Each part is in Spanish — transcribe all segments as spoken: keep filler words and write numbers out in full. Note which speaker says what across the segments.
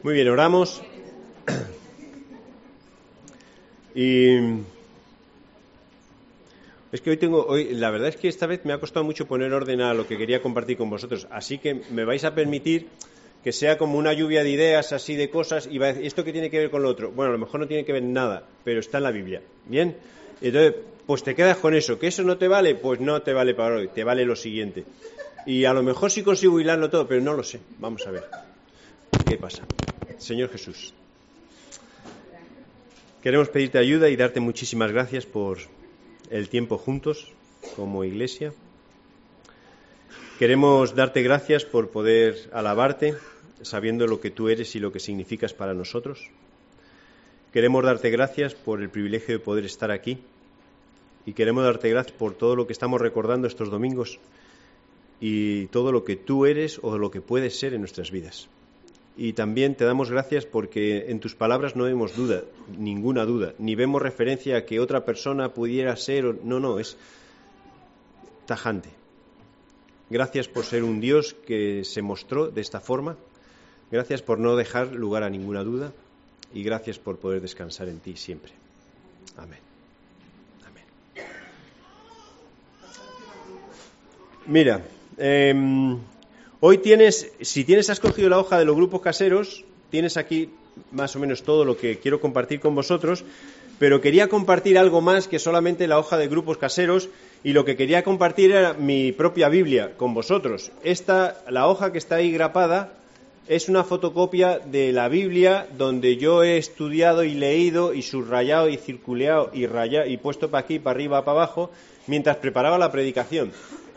Speaker 1: Muy bien, oramos. Y es que hoy tengo, hoy la verdad es que esta vez me ha costado mucho poner orden a lo que quería compartir con vosotros, así que me vais a permitir que sea como una lluvia de ideas, así de cosas, y va a decir, ¿esto qué tiene que ver con lo otro? Bueno, a lo mejor no tiene que ver nada, pero está en la Biblia, ¿bien? Entonces, pues te quedas con eso, ¿que eso no te vale? Pues no te vale para hoy, te vale lo siguiente. Y a lo mejor sí consigo hilarlo todo, pero no lo sé, vamos a ver qué pasa. Señor Jesús, queremos pedirte ayuda y darte muchísimas gracias por el tiempo juntos como iglesia. Queremos darte gracias por poder alabarte, sabiendo lo que tú eres y lo que significas para nosotros. Queremos darte gracias por el privilegio de poder estar aquí y queremos darte gracias por todo lo que estamos recordando estos domingos y todo lo que tú eres o lo que puedes ser en nuestras vidas. Y también te damos gracias porque en tus palabras no vemos duda, ninguna duda, ni vemos referencia a que otra persona pudiera ser, o... no, no, es tajante. Gracias por ser un Dios que se mostró de esta forma, gracias por no dejar lugar a ninguna duda y gracias por poder descansar en ti siempre. Amén. Amén. Mira, eh, hoy tienes, si tienes, has cogido la hoja de los grupos caseros, tienes aquí más o menos todo lo que quiero compartir con vosotros, pero quería compartir algo más que solamente la hoja de grupos caseros y lo que quería compartir era mi propia Biblia con vosotros. Esta, la hoja que está ahí grapada, es una fotocopia de la Biblia donde yo he estudiado y leído y subrayado y circuleado y rayado y puesto para aquí, para arriba, para abajo, mientras preparaba la predicación.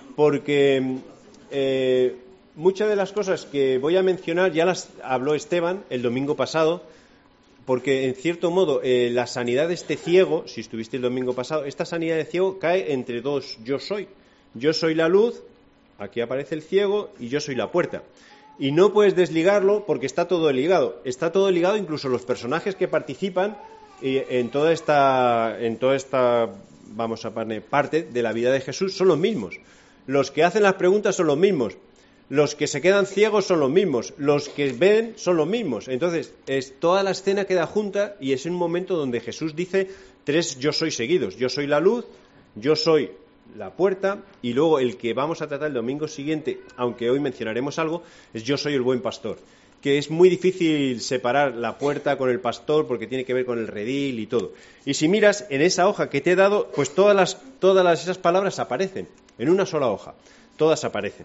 Speaker 1: Porque eh, muchas de las cosas que voy a mencionar ya las habló Esteban el domingo pasado, porque en cierto modo eh, la sanidad de este ciego, si estuviste el domingo pasado, esta sanidad de ciego cae entre dos yo soy. Yo soy la luz, aquí aparece el ciego, y yo soy la puerta. Y no puedes desligarlo porque está todo ligado. Está todo ligado, incluso los personajes que participan eh, en toda esta, en toda esta, vamos a poner, parte de la vida de Jesús son los mismos. Los que hacen las preguntas son los mismos. Los que se quedan ciegos son los mismos, los que ven son los mismos. Entonces, es, toda la escena queda junta y es un momento donde Jesús dice tres yo soy seguidos. Yo soy la luz, yo soy la puerta y luego el que vamos a tratar el domingo siguiente, aunque hoy mencionaremos algo, es yo soy el buen pastor. Que es muy difícil separar la puerta con el pastor porque tiene que ver con el redil y todo. Y si miras en esa hoja que te he dado, pues todas las, todas las, esas palabras aparecen en una sola hoja. Todas aparecen.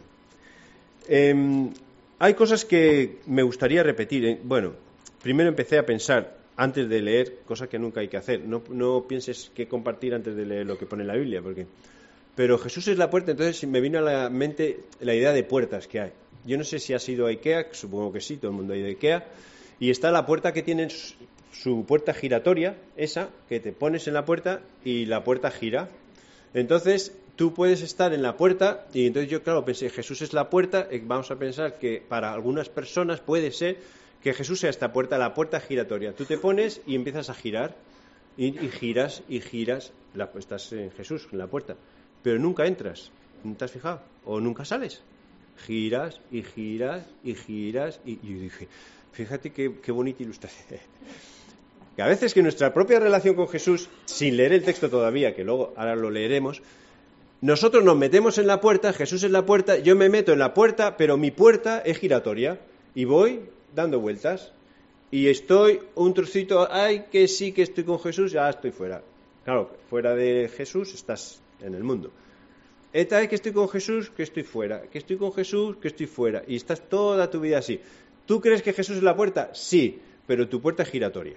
Speaker 1: Eh, hay cosas que me gustaría repetir. Bueno, primero empecé a pensar antes de leer, cosa que nunca hay que hacer. No, no pienses que compartir antes de leer lo que pone en la Biblia, porque... Pero Jesús es la puerta, entonces me vino a la mente la idea de puertas que hay. Yo no sé si has ido a Ikea, supongo que sí, todo el mundo ha ido a Ikea, y está la puerta que tiene su, su puerta giratoria, esa, que te pones en la puerta y la puerta gira. Entonces... tú puedes estar en la puerta y entonces yo, claro, pensé, Jesús es la puerta, eh, vamos a pensar que para algunas personas puede ser que Jesús sea esta puerta, la puerta giratoria. Tú te pones y empiezas a girar y, y giras y giras, la, estás en Jesús, en la puerta, pero nunca entras, ¿no te has fijado? O nunca sales. Giras y giras y giras y, y yo dije, fíjate qué, qué bonita ilustración. Que a veces que nuestra propia relación con Jesús, sin leer el texto todavía, que luego ahora lo leeremos, nosotros nos metemos en la puerta, Jesús es la puerta, yo me meto en la puerta, pero mi puerta es giratoria y voy dando vueltas y estoy un trocito, ay, que sí que estoy con Jesús, ya estoy fuera. Claro, fuera de Jesús estás en el mundo. Esta es que estoy con Jesús, que estoy fuera, que estoy con Jesús, que estoy fuera y estás toda tu vida así. ¿Tú crees que Jesús es la puerta? Sí, pero tu puerta es giratoria.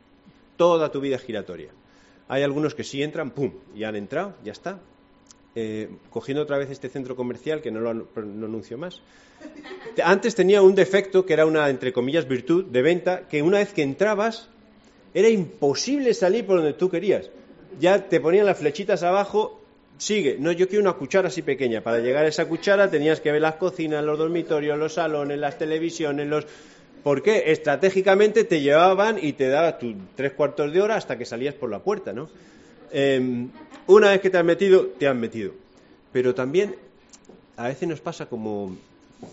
Speaker 1: Toda tu vida es giratoria. Hay algunos que sí entran, pum, y han entrado, ya está. Eh, cogiendo otra vez este centro comercial que no lo no anuncio más. Antes tenía un defecto que era una, entre comillas, virtud de venta, que una vez que entrabas era imposible salir por donde tú querías. Ya te ponían las flechitas abajo, sigue, no, yo quiero una cuchara así pequeña. Para llegar a esa cuchara tenías que ver las cocinas, los dormitorios, los salones, las televisiones, los... ¿Por qué? Estratégicamente te llevaban y te daban tus tres cuartos de hora hasta que salías por la puerta, ¿no? Eh, una vez que te has metido, te has metido. Pero también a veces nos pasa como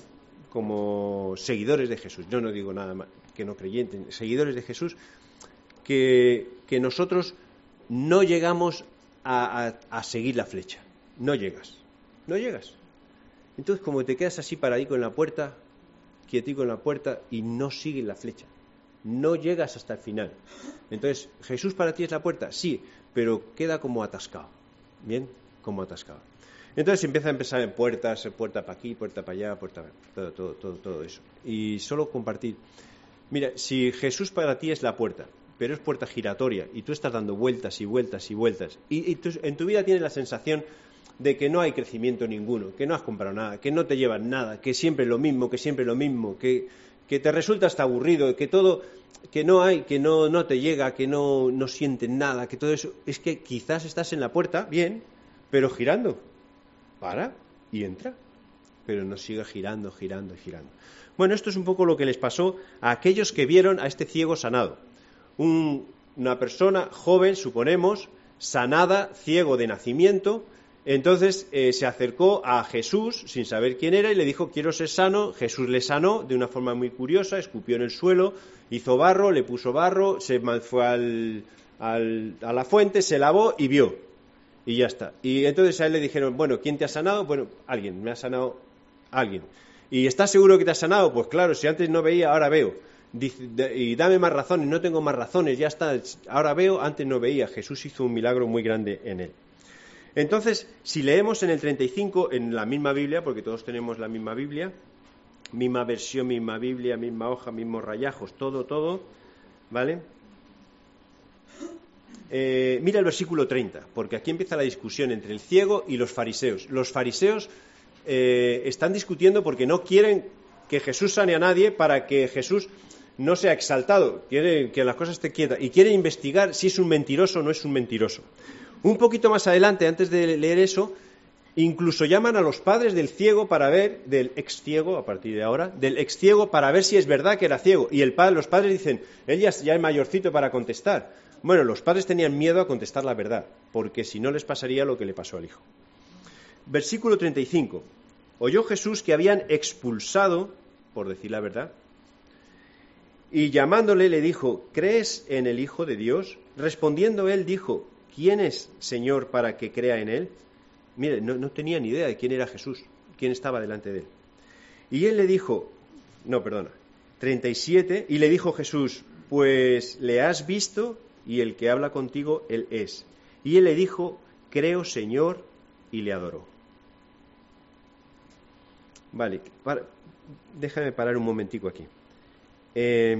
Speaker 1: como seguidores de Jesús, yo no digo nada más que no creyentes, seguidores de Jesús, que, que nosotros no llegamos a, a, a seguir la flecha, no llegas, no llegas. Entonces, como te quedas así paradico en la puerta, quietico en la puerta y no sigues la flecha, no llegas hasta el final. Entonces, ¿Jesús para ti es la puerta? Sí, pero queda como atascado, ¿bien? Como atascado. Entonces empieza a empezar en puertas, puerta para aquí, puerta para allá, puerta todo, todo, todo, todo eso. Y solo compartir. Mira, si Jesús para ti es la puerta, pero es puerta giratoria y tú estás dando vueltas y vueltas y vueltas y, y tú, en tu vida tienes la sensación de que no hay crecimiento ninguno, que no has comprado nada, que no te llevas nada, que siempre lo mismo, que siempre lo mismo, que, que te resulta hasta aburrido, que todo, que no hay, que no, no te llega, que no, no sientes nada, que todo eso, es que quizás estás en la puerta, bien, pero girando. Para y entra, pero no sigue girando, girando y girando. Bueno, esto es un poco lo que les pasó a aquellos que vieron a este ciego sanado. Un, una persona joven, suponemos, sanada, ciego de nacimiento, entonces eh, se acercó a Jesús sin saber quién era y le dijo, quiero ser sano. Jesús le sanó de una forma muy curiosa, escupió en el suelo, hizo barro, le puso barro, se fue al, al, a la fuente, se lavó y vio. Y ya está. Y entonces a él le dijeron, bueno, ¿quién te ha sanado? Bueno, alguien, me ha sanado alguien. ¿Y estás seguro que te ha sanado? Pues claro, si antes no veía, ahora veo. Dice, y dame más razones, no tengo más razones, ya está, ahora veo, antes no veía. Jesús hizo un milagro muy grande en él. Entonces, si leemos en el treinta y cinco, en la misma Biblia, porque todos tenemos la misma Biblia, misma versión, misma Biblia, misma hoja, mismos rayajos, todo, todo, ¿vale? Eh, mira el versículo treinta, porque aquí empieza la discusión entre el ciego y los fariseos. Los fariseos eh, están discutiendo porque no quieren que Jesús sane a nadie para que Jesús no sea exaltado, quieren que las cosas estén quietas y quieren investigar si es un mentiroso o no es un mentiroso. Un poquito más adelante, antes de leer eso, incluso llaman a los padres del ciego para ver, del ex ciego, a partir de ahora, del ex ciego para ver si es verdad que era ciego. Y el padre, los padres dicen, él ya, ya es mayorcito para contestar. Bueno, los padres tenían miedo a contestar la verdad, porque si no les pasaría lo que le pasó al hijo. Versículo treinta y cinco. Oyó Jesús que habían expulsado, por decir la verdad, y llamándole le dijo, ¿crees en el Hijo de Dios? Respondiendo él dijo, ¿quién es, Señor, para que crea en él? Mire, no, no tenía ni idea de quién era Jesús, quién estaba delante de él. Y él le dijo, no, perdona, treinta y siete, y le dijo Jesús, pues le has visto y el que habla contigo, él es. Y él le dijo, creo, Señor, y le adoró. Vale, para, déjame parar un momentico aquí. Eh,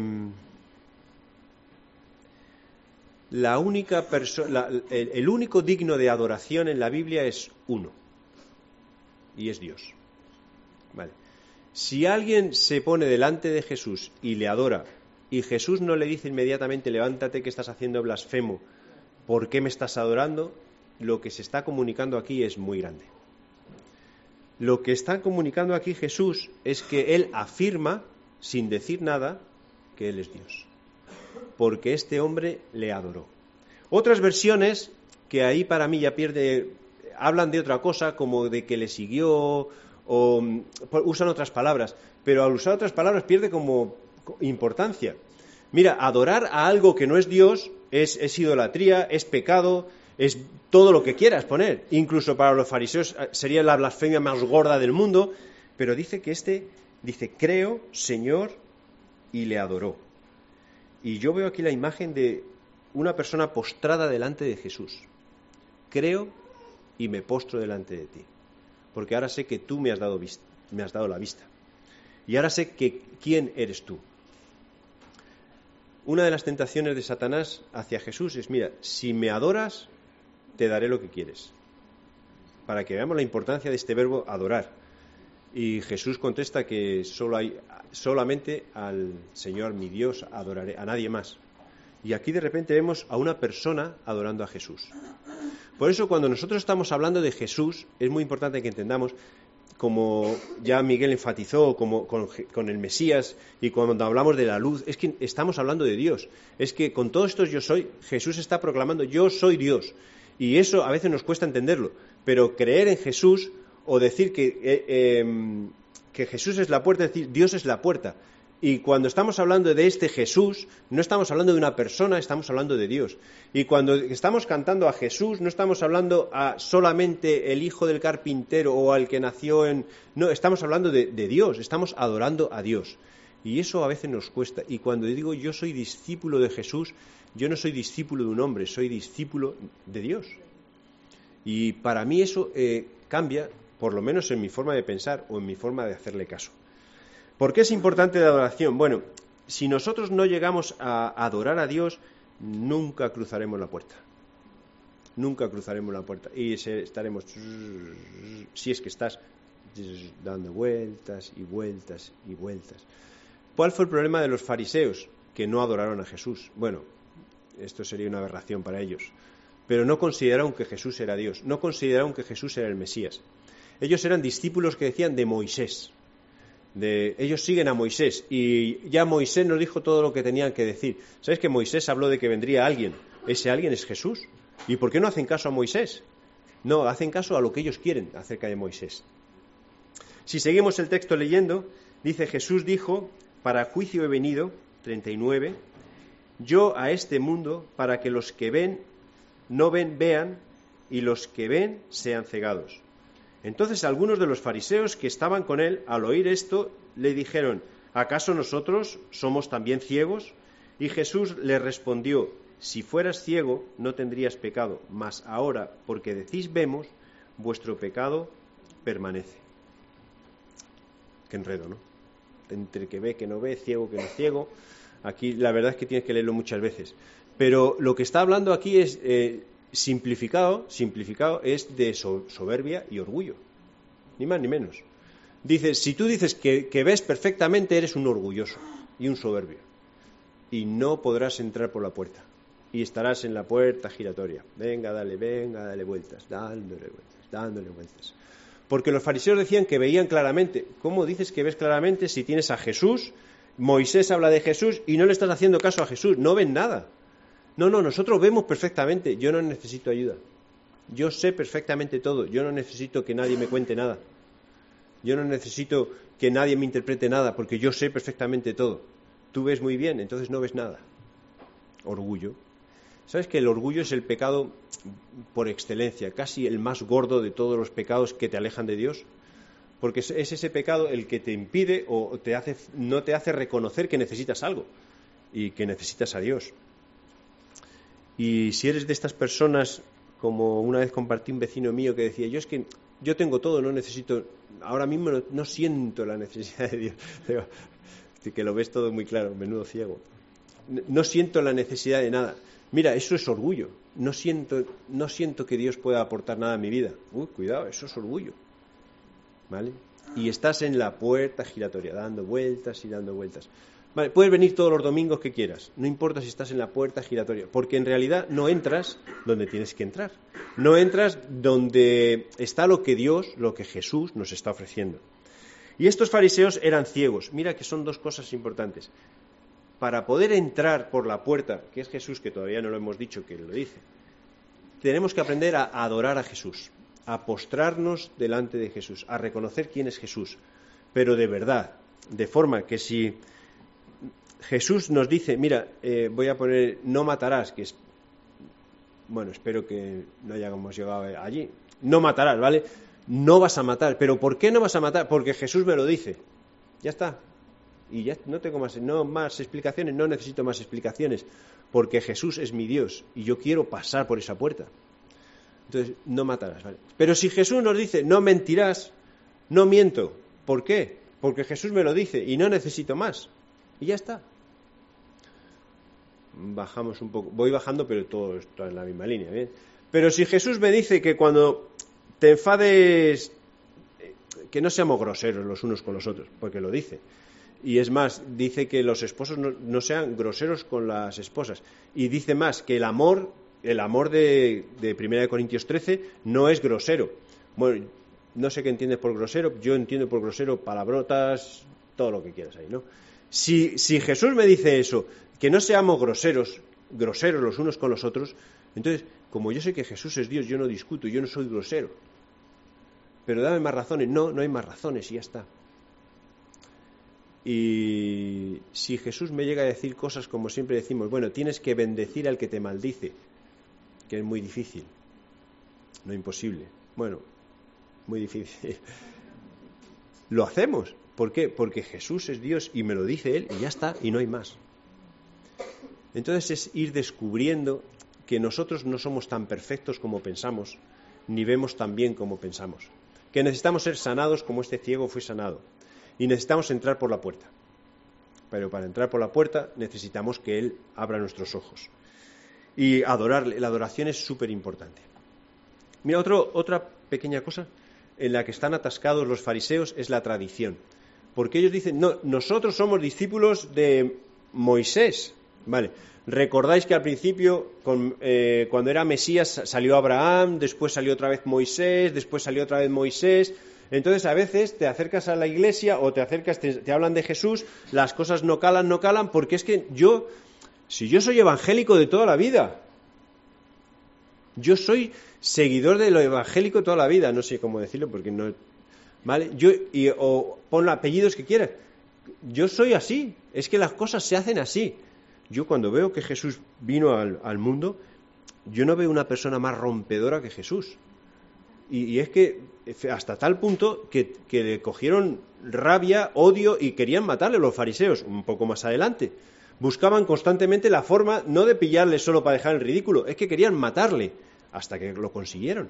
Speaker 1: la única persona, el, el único digno de adoración en la Biblia es uno, y es Dios. Vale. Si alguien se pone delante de Jesús y le adora, y Jesús no le dice inmediatamente, levántate que estás haciendo blasfemo, ¿por qué me estás adorando? Lo que se está comunicando aquí es muy grande. Lo que está comunicando aquí Jesús es que Él afirma, sin decir nada, que Él es Dios. Porque este hombre le adoró. Otras versiones, que ahí para mí ya pierde, hablan de otra cosa, como de que le siguió, o usan otras palabras, pero al usar otras palabras pierde como importancia. Mira, adorar a algo que no es Dios es, es idolatría, es pecado, es todo lo que quieras poner. Incluso para los fariseos sería la blasfemia más gorda del mundo, pero dice que este, dice, creo, Señor, y le adoró. Y yo veo aquí la imagen de una persona postrada delante de Jesús. Creo y me postro delante de ti, porque ahora sé que tú me has dado, vista, me has dado la vista. Y ahora sé que quién eres tú. Una de las tentaciones de Satanás hacia Jesús es, mira, si me adoras, te daré lo que quieres. Para que veamos la importancia de este verbo adorar. Y Jesús contesta que solo hay, solamente al Señor mi Dios adoraré, a nadie más. Y aquí de repente vemos a una persona adorando a Jesús. Por eso cuando nosotros estamos hablando de Jesús, es muy importante que entendamos, como ya Miguel enfatizó, como con, con el Mesías, y cuando hablamos de la luz, es que estamos hablando de Dios. Es que con todos estos yo soy, Jesús está proclamando, yo soy Dios. Y eso a veces nos cuesta entenderlo, pero creer en Jesús o decir que, eh, eh, que Jesús es la puerta, es decir, Dios es la puerta. Y cuando estamos hablando de este Jesús, no estamos hablando de una persona, estamos hablando de Dios. Y cuando estamos cantando a Jesús, no estamos hablando a solamente el hijo del carpintero o al que nació en... No, estamos hablando de, de Dios, estamos adorando a Dios. Y eso a veces nos cuesta. Y cuando digo yo soy discípulo de Jesús, yo no soy discípulo de un hombre, soy discípulo de Dios. Y para mí eso eh, cambia, por lo menos en mi forma de pensar o en mi forma de hacerle caso. ¿Por qué es importante la adoración? Bueno, si nosotros no llegamos a adorar a Dios, nunca cruzaremos la puerta. Nunca cruzaremos la puerta. Y estaremos, si es que estás, dando vueltas y vueltas y vueltas. ¿Cuál fue el problema de los fariseos? Que no adoraron a Jesús. Bueno, esto sería una aberración para ellos. Pero no consideraron que Jesús era Dios. No consideraron que Jesús era el Mesías. Ellos eran discípulos que decían de Moisés. De, ellos siguen a Moisés y ya Moisés nos dijo todo lo que tenían que decir. ¿Sabes que Moisés habló de que vendría alguien? Ese alguien es Jesús. ¿Y por qué no hacen caso a Moisés? No, hacen caso a lo que ellos quieren acerca de Moisés. Si seguimos el texto leyendo, dice: Jesús dijo: para juicio he venido, treinta y nueve, yo a este mundo para que los que ven no ven vean y los que ven sean cegados. Entonces algunos de los fariseos que estaban con él, al oír esto, le dijeron: ¿acaso nosotros somos también ciegos? Y Jesús le respondió: si fueras ciego no tendrías pecado, mas ahora, porque decís vemos, vuestro pecado permanece. Qué enredo, ¿no? Entre que ve, que no ve, ciego, que no ciego. Aquí la verdad es que tienes que leerlo muchas veces. Pero lo que está hablando aquí es... Eh, Simplificado, simplificado es de soberbia y orgullo, ni más ni menos. Dices, si tú dices que, que ves perfectamente, eres un orgulloso y un soberbio, y no podrás entrar por la puerta, y estarás en la puerta giratoria. Venga, dale, venga, dale vueltas, dándole vueltas, dándole vueltas. Porque los fariseos decían que veían claramente. ¿Cómo dices que ves claramente si tienes a Jesús? Moisés habla de Jesús y no le estás haciendo caso a Jesús, no ven nada. No, no, nosotros vemos perfectamente, yo no necesito ayuda. Yo sé perfectamente todo, yo no necesito que nadie me cuente nada. Yo no necesito que nadie me interprete nada, porque yo sé perfectamente todo. Tú ves muy bien, entonces no ves nada. Orgullo. ¿Sabes que el orgullo es el pecado por excelencia, casi el más gordo de todos los pecados que te alejan de Dios? Porque es ese pecado el que te impide o te hace, no te hace reconocer que necesitas algo y que necesitas a Dios. Y si eres de estas personas, como una vez compartí un vecino mío que decía, yo es que yo tengo todo, no necesito, ahora mismo no, no siento la necesidad de Dios. Digo, que lo ves todo muy claro, menudo ciego. No siento la necesidad de nada. Mira, eso es orgullo. No siento, no siento que Dios pueda aportar nada a mi vida. Uy, cuidado, eso es orgullo. ¿Vale? Y estás en la puerta giratoria, dando vueltas y dando vueltas. Vale, puedes venir todos los domingos que quieras, no importa si estás en la puerta giratoria, porque en realidad no entras donde tienes que entrar. No entras donde está lo que Dios, lo que Jesús nos está ofreciendo. Y estos fariseos eran ciegos. Mira que son dos cosas importantes. Para poder entrar por la puerta, que es Jesús, que todavía no lo hemos dicho, que lo dice, tenemos que aprender a adorar a Jesús, a postrarnos delante de Jesús, a reconocer quién es Jesús, pero de verdad, de forma que si Jesús nos dice, mira, eh, voy a poner no matarás, que es, bueno, espero que no hayamos llegado allí, no matarás, ¿vale? No vas a matar, pero ¿por qué no vas a matar? Porque Jesús me lo dice, ya está, y ya no tengo más, no más explicaciones, no necesito más explicaciones, porque Jesús es mi Dios y yo quiero pasar por esa puerta. Entonces, no matarás, ¿vale? Pero si Jesús nos dice, no mentirás, no miento, ¿por qué? Porque Jesús me lo dice y no necesito más. Y ya está. Bajamos un poco. Voy bajando, pero todo está en la misma línea, ¿bien? Pero si Jesús me dice que cuando te enfades, que no seamos groseros los unos con los otros, porque lo dice. Y es más, dice que los esposos no, no sean groseros con las esposas. Y dice más, que el amor, el amor de, de primera de Corintios trece no es grosero. Bueno, no sé qué entiendes por grosero, yo entiendo por grosero palabrotas, todo lo que quieras ahí, ¿no? Si, si Jesús me dice eso, que no seamos groseros, groseros los unos con los otros, entonces, como yo sé que Jesús es Dios, yo no discuto, yo no soy grosero. Pero dame más razones. No, no hay más razones y ya está. Y si Jesús me llega a decir cosas como siempre decimos, bueno, tienes que bendecir al que te maldice, que es muy difícil, no imposible, bueno, muy difícil. Lo hacemos. ¿Por qué? Porque Jesús es Dios y me lo dice Él y ya está, y no hay más. Entonces es ir descubriendo que nosotros no somos tan perfectos como pensamos, ni vemos tan bien como pensamos. Que necesitamos ser sanados como este ciego fue sanado. Y necesitamos entrar por la puerta. Pero para entrar por la puerta necesitamos que Él abra nuestros ojos. Y adorarle. La adoración es súper importante. Mira, otro, otra pequeña cosa en la que están atascados los fariseos es la tradición. Porque ellos dicen, no, nosotros somos discípulos de Moisés. Vale, recordáis que al principio, con, eh, cuando era Mesías, salió Abraham, después salió otra vez Moisés, después salió otra vez Moisés. Entonces a veces te acercas a la iglesia o te acercas, te, te hablan de Jesús, las cosas no calan, no calan, porque es que yo, si yo soy evangélico de toda la vida, yo soy seguidor de lo evangélico toda la vida, no sé cómo decirlo porque no, ¿vale? Yo, y, o pon apellidos que quieras, yo soy así, es que las cosas se hacen así. Yo cuando veo que Jesús vino al, al mundo, yo no veo una persona más rompedora que Jesús. Y, y es que hasta tal punto que, que le cogieron rabia, odio y querían matarle los fariseos, un poco más adelante. Buscaban constantemente la forma, no de pillarle solo para dejar el ridículo, es que querían matarle, hasta que lo consiguieron.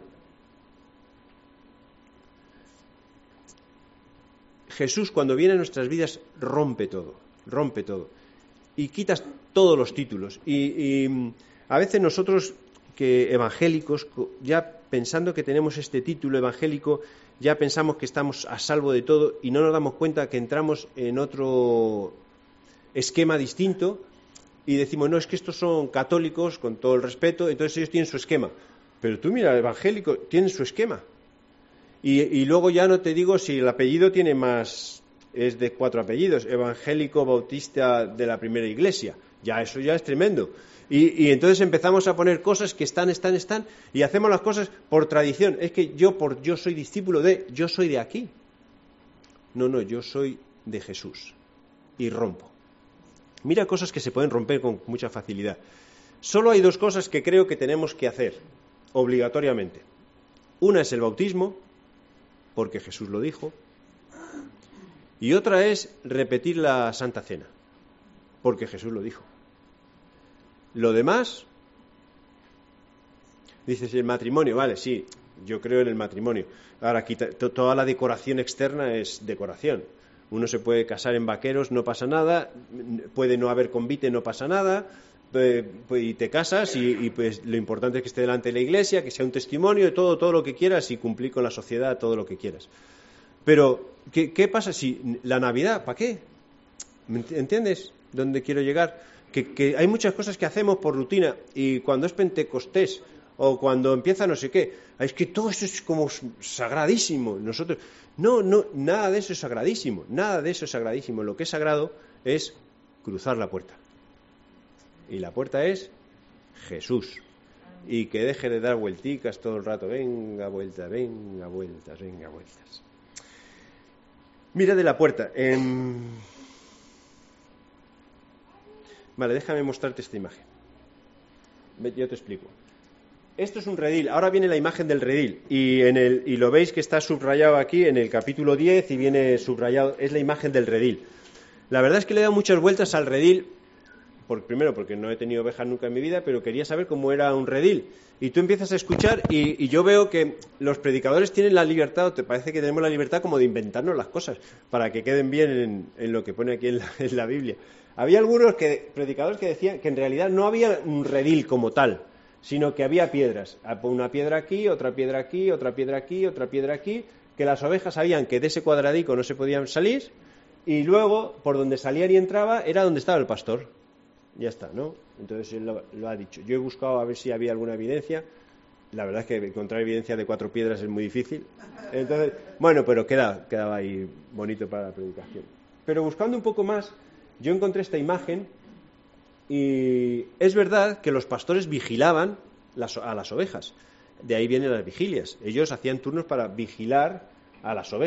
Speaker 1: Jesús, cuando viene a nuestras vidas, rompe todo, rompe todo. Y quitas todos los títulos. Y, y a veces nosotros, que evangélicos, ya pensando que tenemos este título evangélico, ya pensamos que estamos a salvo de todo y no nos damos cuenta que entramos en otro esquema distinto y decimos, no, es que estos son católicos, con todo el respeto, entonces ellos tienen su esquema. Pero tú mira, el evangélico tiene su esquema. Y, y luego ya no te digo si el apellido tiene más, es de cuatro apellidos, evangélico bautista de la primera iglesia. Ya eso ya es tremendo. Y, y entonces empezamos a poner cosas que están, están, están, y hacemos las cosas por tradición. Es que yo, por, yo soy discípulo de, yo soy de aquí. No, no, yo soy de Jesús. Y rompo. Mira cosas que se pueden romper con mucha facilidad. Solo hay dos cosas que creo que tenemos que hacer, obligatoriamente. Una es el bautismo, porque Jesús lo dijo. Y otra es repetir la Santa Cena, porque Jesús lo dijo. Lo demás, dices, el matrimonio, vale, sí, yo creo en el matrimonio. Ahora, aquí toda la decoración externa es decoración. Uno se puede casar en vaqueros, no pasa nada, puede no haber convite, no pasa nada, y te casas y, y pues lo importante es que esté delante de la iglesia, que sea un testimonio, todo, todo lo que quieras y cumplir con la sociedad, todo lo que quieras. Pero, ¿qué, qué pasa si la Navidad, ¿para qué? ¿Entiendes dónde quiero llegar? Que, que hay muchas cosas que hacemos por rutina y cuando es Pentecostés o cuando empieza no sé qué, es que todo eso es como sagradísimo. Nosotros, no, no, nada de eso es sagradísimo, nada de eso es sagradísimo. Lo que es sagrado es cruzar la puerta. Y la puerta es Jesús. Y que deje de dar vuelticas todo el rato, venga vueltas, venga vueltas, venga vueltas. Mira de la puerta. Eh... Vale, déjame mostrarte esta imagen. Yo te explico. Esto es un redil. Ahora viene la imagen del redil. Y, en el, y lo veis que está subrayado aquí en el capítulo diez y viene subrayado. Es la imagen del redil. La verdad es que le he dado muchas vueltas al redil. Por, primero porque no he tenido ovejas nunca en mi vida, pero quería saber cómo era un redil. Y tú empiezas a escuchar y, y yo veo que los predicadores tienen la libertad, o te parece que tenemos la libertad como de inventarnos las cosas para que queden bien en, en lo que pone aquí en la, en la Biblia. Había algunos que, predicadores que decían que en realidad no había un redil como tal, sino que había piedras. Una piedra aquí, otra piedra aquí, otra piedra aquí, otra piedra aquí, que las ovejas sabían que de ese cuadradico no se podían salir y luego por donde salían y entraba era donde estaba el pastor. Ya está, ¿no? Entonces él lo, lo ha dicho. Yo he buscado a ver si había alguna evidencia. La verdad es que encontrar evidencia de cuatro piedras es muy difícil. Entonces, bueno, pero queda, quedaba ahí bonito para la predicación. Pero buscando un poco más, yo encontré esta imagen y es verdad que los pastores vigilaban las, a las ovejas. De ahí vienen las vigilias. Ellos hacían turnos para vigilar a las ovejas.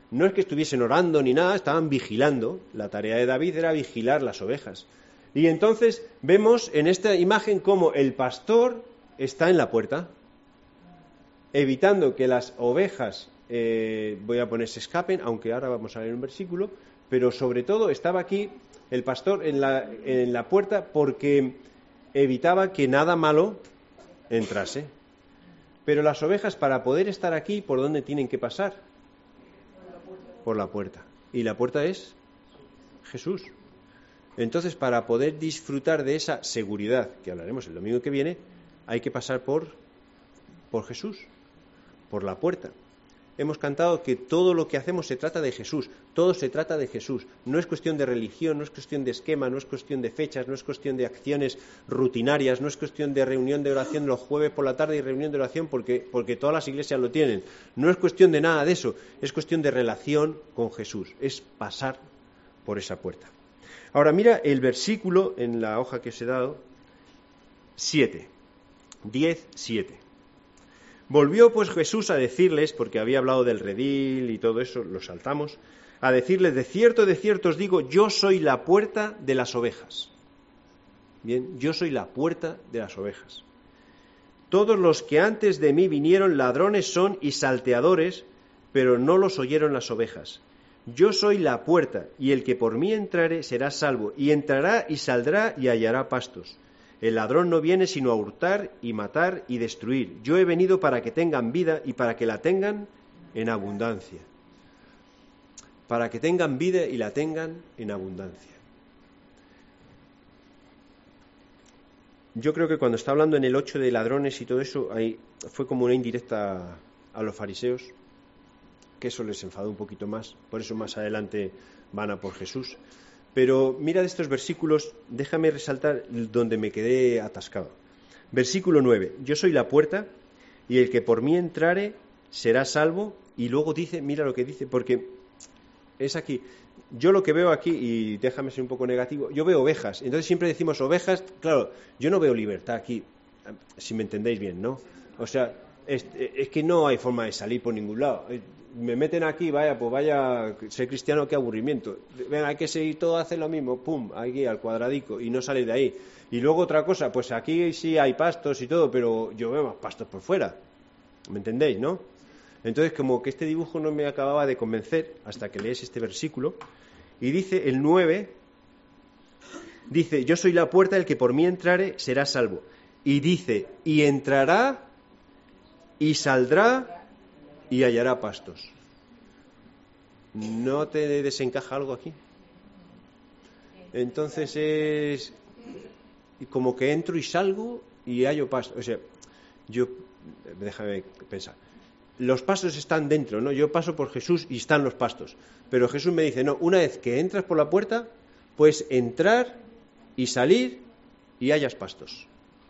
Speaker 1: No es que estuviesen orando ni nada, estaban vigilando. La tarea de David era vigilar las ovejas. Y entonces vemos en esta imagen cómo el pastor está en la puerta, evitando que las ovejas, eh, voy a poner, se escapen, aunque ahora vamos a leer un versículo, pero sobre todo estaba aquí el pastor en la, en la puerta porque evitaba que nada malo entrase. Pero las ovejas, para poder estar aquí, ¿por dónde tienen que pasar? Por la puerta. Y la puerta es Jesús. Entonces, para poder disfrutar de esa seguridad, que hablaremos el domingo que viene, hay que pasar por, por Jesús, por la puerta. Hemos cantado que todo lo que hacemos se trata de Jesús, todo se trata de Jesús. No es cuestión de religión, no es cuestión de esquema, no es cuestión de fechas, no es cuestión de acciones rutinarias, no es cuestión de reunión de oración los jueves por la tarde y reunión de oración porque, porque todas las iglesias lo tienen. No es cuestión de nada de eso, es cuestión de relación con Jesús, es pasar por esa puerta. Ahora mira el versículo en la hoja que os he dado, siete, diez, siete. Volvió pues Jesús a decirles, porque había hablado del redil y todo eso, lo saltamos, a decirles, de cierto, de cierto os digo, yo soy la puerta de las ovejas. Bien, yo soy la puerta de las ovejas. Todos los que antes de mí vinieron ladrones son y salteadores, pero no los oyeron las ovejas. Yo soy la puerta, y el que por mí entrare será salvo, y entrará y saldrá y hallará pastos. El ladrón no viene sino a hurtar y matar y destruir. Yo he venido para que tengan vida y para que la tengan en abundancia. Para que tengan vida y la tengan en abundancia. Yo creo que cuando está hablando en el ocho de ladrones y todo eso, ahí fue como una indirecta a los fariseos, que eso les enfadó un poquito más, por eso más adelante van a por Jesús. Pero mira de estos versículos, déjame resaltar donde me quedé atascado. Versículo nueve, yo soy la puerta y el que por mí entrare será salvo. Y luego dice, mira lo que dice, porque es aquí, yo lo que veo aquí, y déjame ser un poco negativo, yo veo ovejas, entonces siempre decimos ovejas, claro, yo no veo libertad aquí, si me entendéis bien, ¿no? O sea, es, es que no hay forma de salir por ningún lado. Me meten aquí, vaya, pues vaya, ser cristiano, qué aburrimiento. Venga, hay que seguir todo, hacer lo mismo, pum, aquí al cuadradico, y no salir de ahí. Y luego otra cosa, pues aquí sí hay pastos y todo, pero yo veo más pastos por fuera. ¿Me entendéis, no? Entonces, como que este dibujo no me acababa de convencer hasta que lees este versículo, y dice el nueve, dice, yo soy la puerta, el que por mí entrare será salvo. Y dice, y entrará y saldrá y hallará pastos. ¿No te desencaja algo aquí? Entonces es como que entro y salgo y hallo pastos. O sea, yo, déjame pensar. Los pastos están dentro, ¿no? Yo paso por Jesús y están los pastos. Pero Jesús me dice, no, una vez que entras por la puerta, puedes entrar y salir y hallas pastos.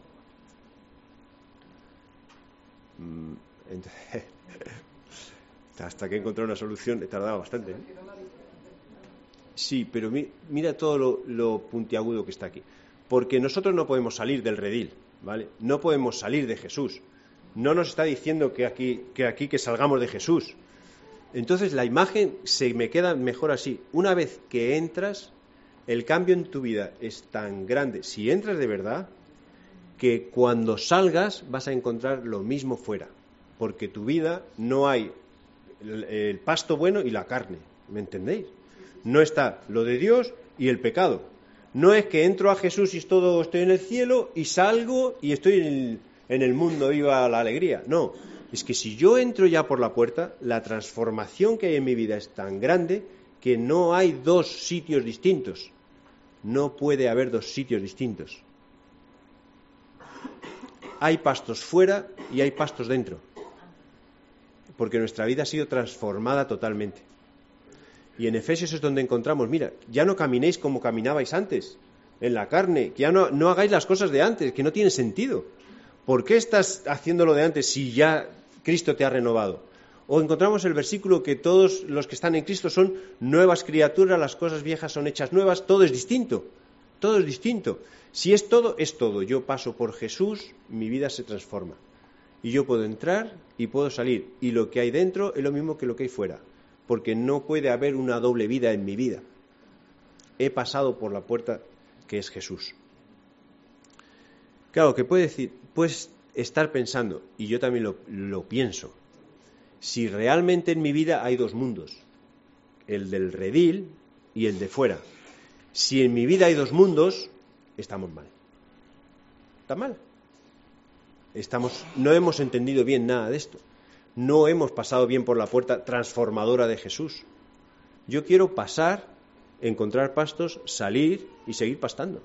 Speaker 1: Entonces, hasta que he encontrado una solución he tardado bastante, ¿eh? Sí, pero mi, mira todo lo, lo puntiagudo que está aquí. Porque nosotros no podemos salir del redil, ¿vale? No podemos salir de Jesús. No nos está diciendo que aquí que, aquí, que salgamos de Jesús. Entonces la imagen se me queda mejor así. Una vez que entras, el cambio en tu vida es tan grande, si entras de verdad, que cuando salgas vas a encontrar lo mismo fuera. Porque tu vida no hay el, el pasto bueno y la carne, ¿me entendéis? No está lo de Dios y el pecado. No es que entro a Jesús y todo, estoy en el cielo y salgo y estoy en el, en el mundo, viva la alegría. No, es que si yo entro ya por la puerta, la transformación que hay en mi vida es tan grande que no hay dos sitios distintos. No puede haber dos sitios distintos. Hay pastos fuera y hay pastos dentro. Porque nuestra vida ha sido transformada totalmente. Y en Efesios es donde encontramos, mira, ya no caminéis como caminabais antes, en la carne, que ya no, no hagáis las cosas de antes, que no tiene sentido. ¿Por qué estás haciendo lo de antes si ya Cristo te ha renovado? O encontramos el versículo que todos los que están en Cristo son nuevas criaturas, las cosas viejas son hechas nuevas, todo es distinto, todo es distinto. Si es todo, es todo. Yo paso por Jesús, mi vida se transforma. Y yo puedo entrar y puedo salir. Y lo que hay dentro es lo mismo que lo que hay fuera. porque no puede haber una doble vida en mi vida. He pasado por la puerta que es Jesús. Claro, que puede decir, puedes estar pensando, y yo también lo, lo pienso, si realmente en mi vida hay dos mundos, el del redil y el de fuera. Si en mi vida hay dos mundos, estamos mal. ¿Está mal? Estamos, no hemos entendido bien nada de esto. No hemos pasado bien por la puerta transformadora de Jesús. Yo quiero pasar, encontrar pastos, salir y seguir pastando.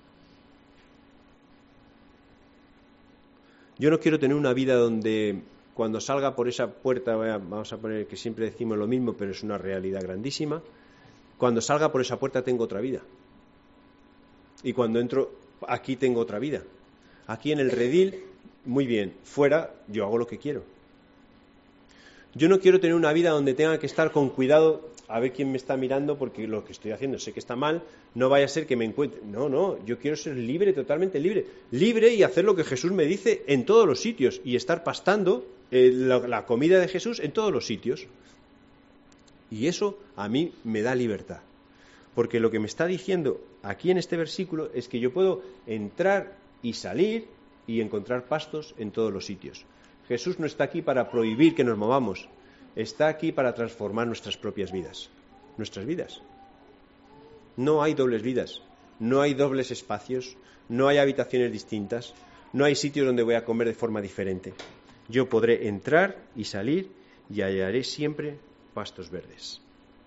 Speaker 1: Yo no quiero tener una vida donde cuando salga por esa puerta, vamos a poner que siempre decimos lo mismo, pero es una realidad grandísima, cuando salga por esa puerta tengo otra vida. Y cuando entro aquí tengo otra vida. Aquí en el redil, muy bien, fuera yo hago lo que quiero. Yo no quiero tener una vida donde tenga que estar con cuidado a ver quién me está mirando porque lo que estoy haciendo sé que está mal, no vaya a ser que me encuentre. No, no, yo quiero ser libre, totalmente libre. Libre y hacer lo que Jesús me dice en todos los sitios y estar pastando eh, la, la comida de Jesús en todos los sitios. Y eso a mí me da libertad. Porque lo que me está diciendo aquí en este versículo es que yo puedo entrar y salir y encontrar pastos en todos los sitios. Jesús no está aquí para prohibir que nos movamos, está aquí para transformar nuestras propias vidas, nuestras vidas. No hay dobles vidas, no hay dobles espacios, no hay habitaciones distintas, no hay sitios donde voy a comer de forma diferente. Yo podré entrar y salir y hallaré siempre pastos verdes.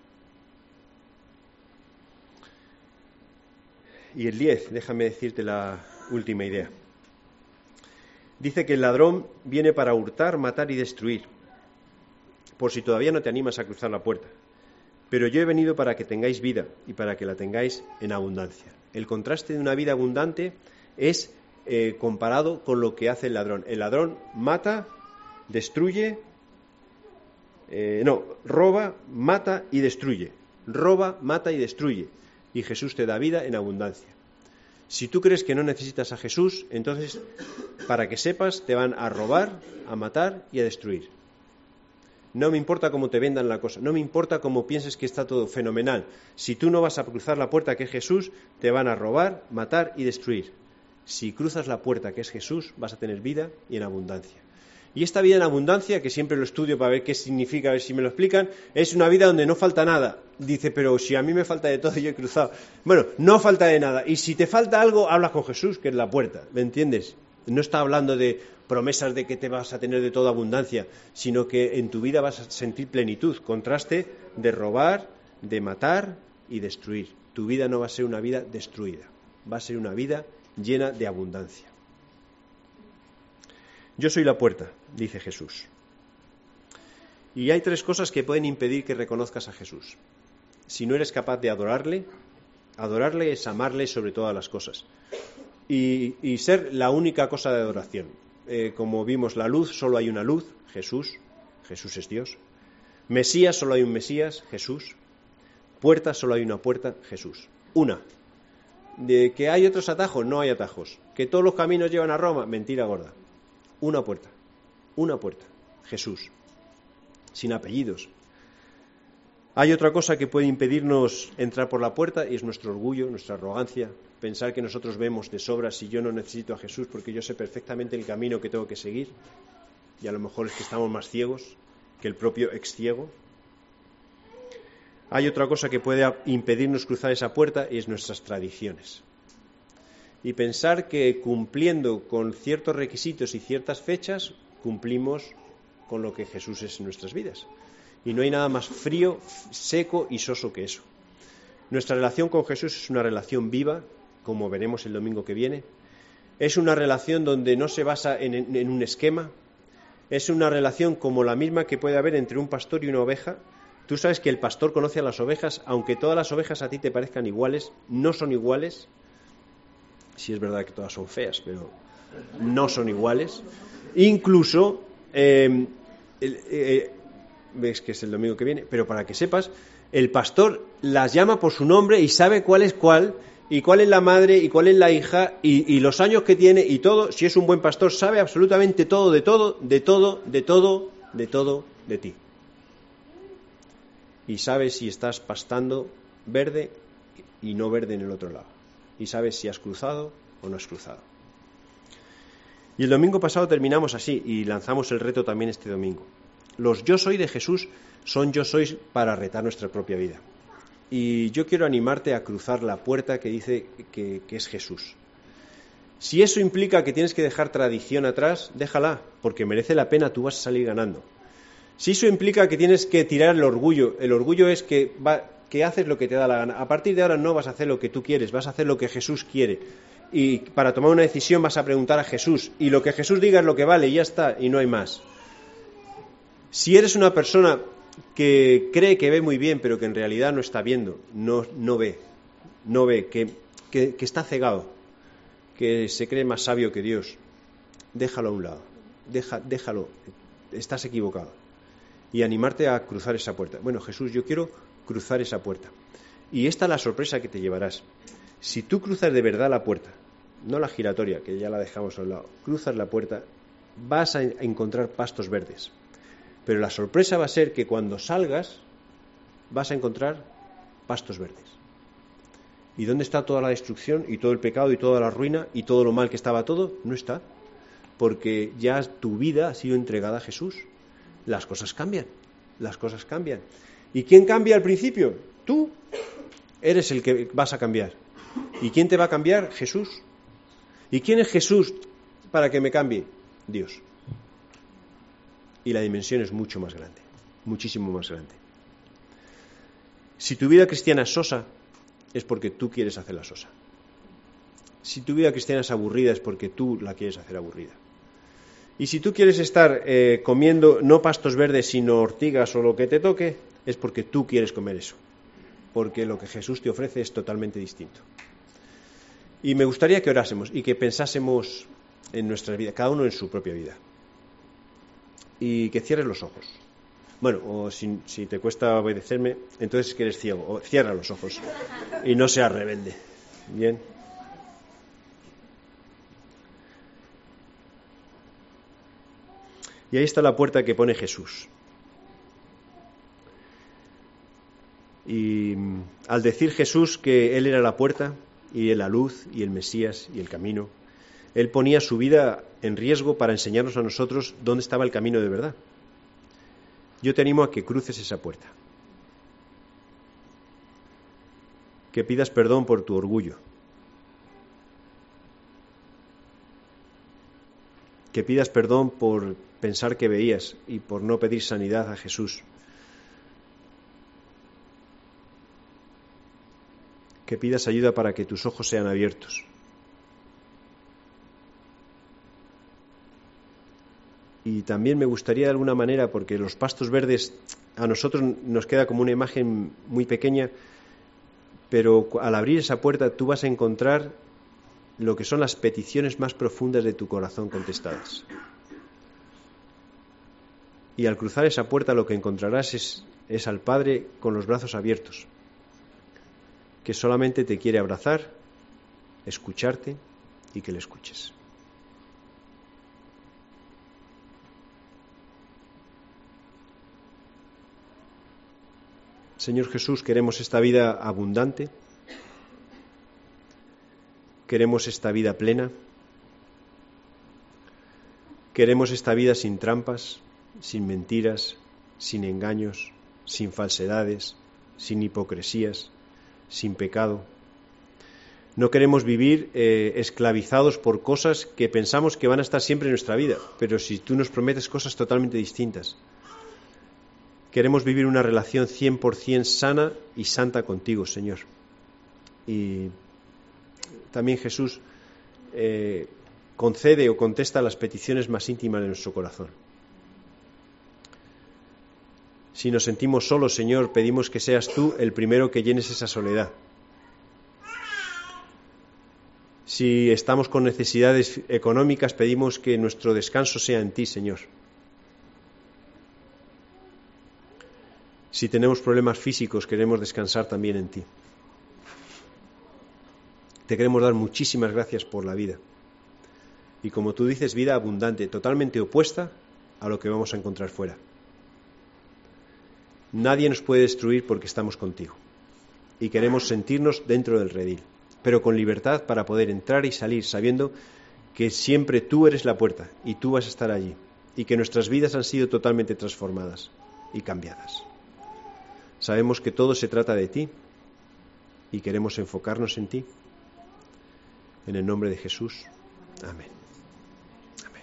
Speaker 1: Y el diez, déjame decirte la última idea. Dice que el ladrón viene para hurtar, matar y destruir, por si todavía no te animas a cruzar la puerta. Pero yo he venido para que tengáis vida y para que la tengáis en abundancia. El contraste de una vida abundante es eh, comparado con lo que hace el ladrón. El ladrón mata, destruye, eh, no, roba, mata y destruye. Roba, mata y destruye. Y Jesús te da vida en abundancia. Si tú crees que no necesitas a Jesús, entonces, para que sepas, te van a robar, a matar y a destruir. No me importa cómo te vendan la cosa, no me importa cómo pienses que está todo fenomenal. Si tú no vas a cruzar la puerta que es Jesús, te van a robar, matar y destruir. Si cruzas la puerta que es Jesús, vas a tener vida y en abundancia. Y esta vida en abundancia, que siempre lo estudio para ver qué significa, a ver si me lo explican, es una vida donde no falta nada. Dice, pero si a mí me falta de todo, yo he cruzado. Bueno, no falta de nada. Y si te falta algo, hablas con Jesús, que es la puerta. ¿Me entiendes? No está hablando de promesas de que te vas a tener de toda abundancia, sino que en tu vida vas a sentir plenitud. Contraste de robar, de matar y destruir. Tu vida no va a ser una vida destruida. Va a ser una vida llena de abundancia. Yo soy la puerta, dice Jesús. Y hay tres cosas que pueden impedir que reconozcas a Jesús. Si no eres capaz de adorarle, adorarle es amarle sobre todas las cosas. Y, y ser la única cosa de adoración. Eh, como vimos la luz, solo hay una luz, Jesús. Jesús es Dios. Mesías, solo hay un Mesías, Jesús. Puerta, solo hay una puerta, Jesús. Una. De que hay otros atajos, no hay atajos. Que todos los caminos llevan a Roma, mentira gorda. Una puerta, una puerta, Jesús, sin apellidos. Hay otra cosa que puede impedirnos entrar por la puerta y es nuestro orgullo, nuestra arrogancia, pensar que nosotros vemos de sobra si yo no necesito a Jesús porque yo sé perfectamente el camino que tengo que seguir y a lo mejor es que estamos más ciegos que el propio ex ciego. Hay otra cosa que puede impedirnos cruzar esa puerta y es nuestras tradiciones. Y pensar que cumpliendo con ciertos requisitos y ciertas fechas, cumplimos con lo que Jesús es en nuestras vidas. Y no hay nada más frío, seco y soso que eso. Nuestra relación con Jesús es una relación viva, como veremos el domingo que viene. Es una relación donde no se basa en, en, en un esquema. Es una relación como la misma que puede haber entre un pastor y una oveja. Tú sabes que el pastor conoce a las ovejas, aunque todas las ovejas a ti te parezcan iguales, no son iguales. Sí es verdad que todas son feas, pero no son iguales. Incluso, eh, eh, ves que es el domingo que viene, pero para que sepas, el pastor las llama por su nombre y sabe cuál es cuál, y cuál es la madre, y cuál es la hija, y, y los años que tiene, y todo. Si es un buen pastor, sabe absolutamente todo, de todo, de todo, de todo, de todo, de ti. y sabes si estás pastando verde y no verde en el otro lado. Y sabes si has cruzado o no has cruzado. Y el domingo pasado terminamos así y lanzamos el reto también este domingo. Los yo soy de Jesús son yo sois para retar nuestra propia vida. Y yo quiero animarte a cruzar la puerta que dice que, que es Jesús. Si eso implica que tienes que dejar tradición atrás, déjala, porque merece la pena, tú vas a salir ganando. Si eso implica que tienes que tirar el orgullo, el orgullo es que, va, que haces lo que te da la gana. A partir de ahora no vas a hacer lo que tú quieres, vas a hacer lo que Jesús quiere. Y para tomar una decisión vas a preguntar a Jesús, y lo que Jesús diga es lo que vale, y ya está, y no hay más. Si eres una persona que cree que ve muy bien, pero que en realidad no está viendo, no, no ve, no ve, que, que, que está cegado, que se cree más sabio que Dios, déjalo a un lado, deja, déjalo, estás equivocado. Y animarte a cruzar esa puerta. Bueno, Jesús, yo quiero cruzar esa puerta. Y esta es la sorpresa que te llevarás. Si tú cruzas de verdad la puerta, no la giratoria, que ya la dejamos a un lado, cruzas la puerta, vas a encontrar pastos verdes. Pero la sorpresa va a ser que cuando salgas, vas a encontrar pastos verdes. ¿Y dónde está toda la destrucción y todo el pecado y toda la ruina y todo lo mal que estaba todo? No está. Porque ya tu vida ha sido entregada a Jesús. Las cosas cambian, las cosas cambian. ¿Y quién cambia al principio? Tú eres el que vas a cambiar. ¿Y quién te va a cambiar? Jesús. ¿Y quién es Jesús para que me cambie? Dios. Y la dimensión es mucho más grande, muchísimo más grande. Si tu vida cristiana es sosa, es porque tú quieres hacerla sosa. Si tu vida cristiana es aburrida, es porque tú la quieres hacer aburrida. Y si tú quieres estar eh, comiendo no pastos verdes, sino ortigas o lo que te toque, es porque tú quieres comer eso. Porque lo que Jesús te ofrece es totalmente distinto. Y me gustaría que orásemos y que pensásemos en nuestra vida, cada uno en su propia vida. Y que cierres los ojos. Bueno, o si, si te cuesta obedecerme, entonces es que eres ciego. O cierra los ojos y no seas rebelde. Bien. Y ahí está la puerta que pone Jesús. Y al decir Jesús que Él era la puerta y la luz y el Mesías y el camino, Él ponía su vida en riesgo para enseñarnos a nosotros dónde estaba el camino de verdad. Yo te animo a que cruces esa puerta. Que pidas perdón por tu orgullo. Que pidas perdón por pensar que veías y por no pedir sanidad a Jesús. Que pidas ayuda para que tus ojos sean abiertos. Y también me gustaría de alguna manera, porque los pastos verdes a nosotros nos queda como una imagen muy pequeña, pero al abrir esa puerta tú vas a encontrar lo que son las peticiones más profundas de tu corazón contestadas. Y al cruzar esa puerta lo que encontrarás es, es al Padre con los brazos abiertos, que solamente te quiere abrazar, escucharte y que le escuches. Señor Jesús, queremos esta vida abundante, queremos esta vida plena, queremos esta vida sin trampas, sin mentiras, sin engaños, sin falsedades, sin hipocresías, sin pecado. No queremos vivir eh, esclavizados por cosas que pensamos que van a estar siempre en nuestra vida, pero si tú nos prometes cosas totalmente distintas. Queremos vivir una relación cien por ciento sana y santa contigo, Señor. Y también Jesús eh, concede o contesta las peticiones más íntimas de nuestro corazón. Si nos sentimos solos, Señor, pedimos que seas tú el primero que llenes esa soledad. Si estamos con necesidades económicas, pedimos que nuestro descanso sea en ti, Señor. Si tenemos problemas físicos, queremos descansar también en ti. Te queremos dar muchísimas gracias por la vida. Y como tú dices, vida abundante, totalmente opuesta a lo que vamos a encontrar fuera. Nadie nos puede destruir porque estamos contigo. Y queremos sentirnos dentro del redil, pero con libertad para poder entrar y salir, sabiendo que siempre tú eres la puerta y tú vas a estar allí, y que nuestras vidas han sido totalmente transformadas y cambiadas. Sabemos que todo se trata de ti y queremos enfocarnos en ti. En el nombre de Jesús. Amén.